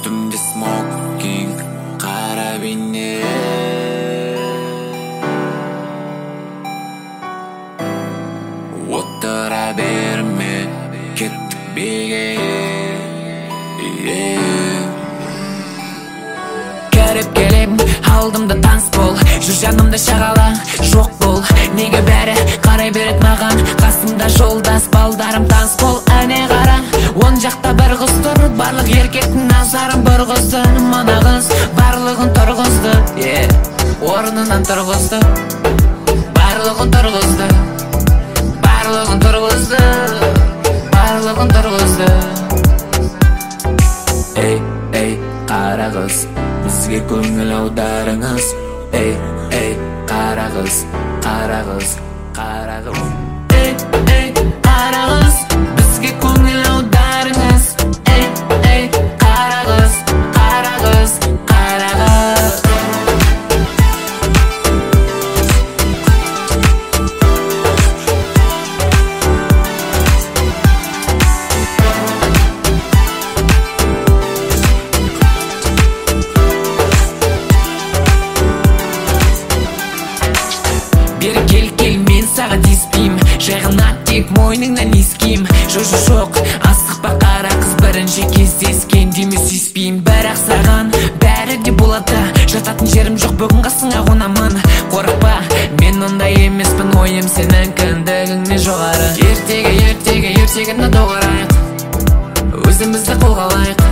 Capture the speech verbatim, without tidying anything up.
Üstümde smoking, kara bine. Otura berme, kettik birge. Kerip kelem, aldımda dans bol. Şu janımda şagala, жоқ бол. Неге бәрі қарай берет маған? Қасымда жолдас балдарым таныс бол. Әне қара, он жақта бір қыз тұр. Барлық еркектің назарын бұрғызды. Мана қыз барлығын тұрғызды. Орнынан тұрғызды. Барлығын тұрғызды. Барлығын тұрғызды. Барлығын тұрғызды. Ей, ей, қара қыз, бізге көңіл аударыңыз. Ей, ей, қара қыз, қара қыз, қара қыз. Ей, ей, қара қыз, бізге көңіл аударыңыз. Ей, ей, қара қыз, қара қыз, қара қыз. Бері кел кел, мен саған тиіспейм. Жай ғана тек мойныңнан иіскейм. Жо-жо жоқ, асықпа қара қыз, бірінші кездескен деме сүйіспейм. Бірақ саған бәрі де болады. Жататын жерім жоқ, бүгін қасыңа қонамын. Қорықпа, мен ондай емеспін. Ойым сенің кіндігіңнен жоғары. Ертегі, ертегі, ертегіні доғарайық. Өзімізді қолға алайық.